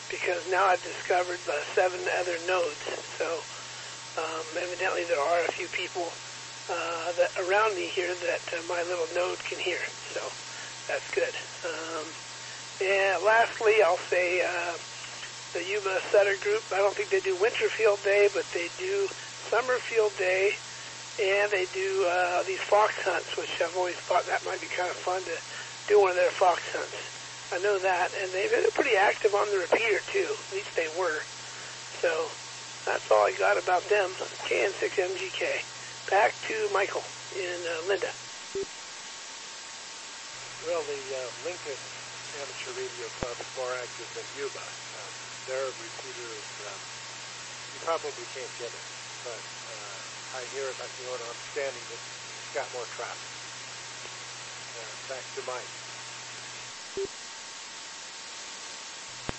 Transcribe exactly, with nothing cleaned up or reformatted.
because now I've discovered the seven other nodes. So um, evidently there are a few people uh, that around me here that uh, my little node can hear. So that's good. Um, and lastly, I'll say uh, the Yuba Setter Group, I don't think they do Winter Field Day, but they do Summer Field Day, and they do uh, these fox hunts, which I've always thought that might be kind of fun to do one of their fox hunts. I know that, and they've been pretty active on the repeater, too. At least they were. So that's all I got about them. K N six M G K. Back to Michael in uh, Linda. Well, the uh, Lincoln Amateur Radio Club is more active than Yuba. Um, their repeater is, um, you probably can't get it, but uh, I hear about your own understanding that it's got more traffic. Uh, back to Mike.